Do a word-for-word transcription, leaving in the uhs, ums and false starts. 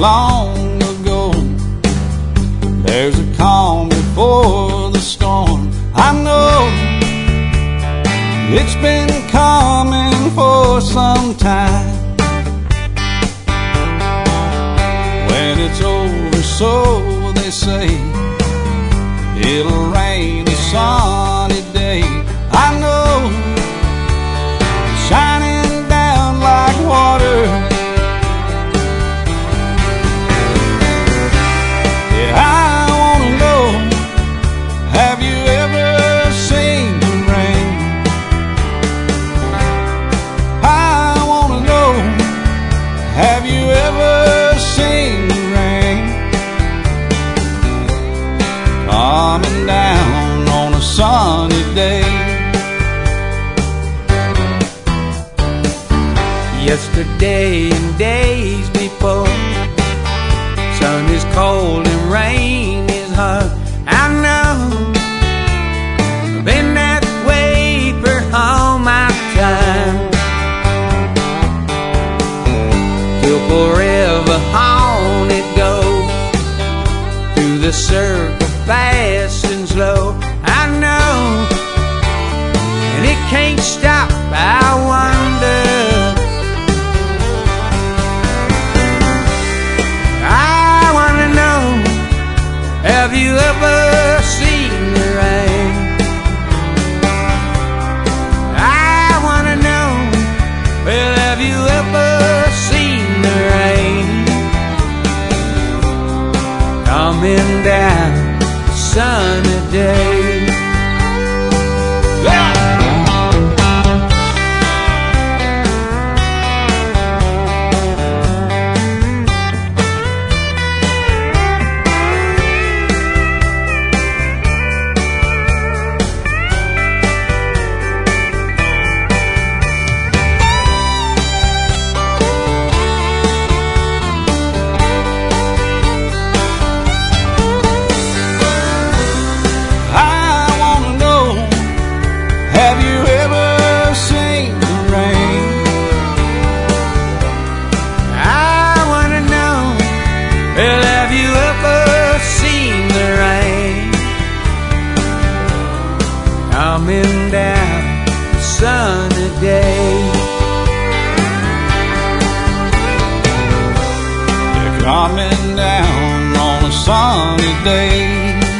long ago. There's a calm before the storm. I know it's been coming for some time. When it's over, so they say, it'll rain a sunny day. I know, shining down like water. Yeah, I wanna know, have you ever seen the rain? I wanna know, have you ever seen the rain coming down on a sunny day? Yesterday and days before, sun is cold and rain is hard. I know, I've been that way for all my time. Till forever on it goes, through the circle fast and slow. I know, and it can't stop. I wonder, have you ever seen the rain? I wanna know, well, have you ever seen the rain coming down a sunny day? Yeah! Coming down a sunny day. They're coming down on a sunny day.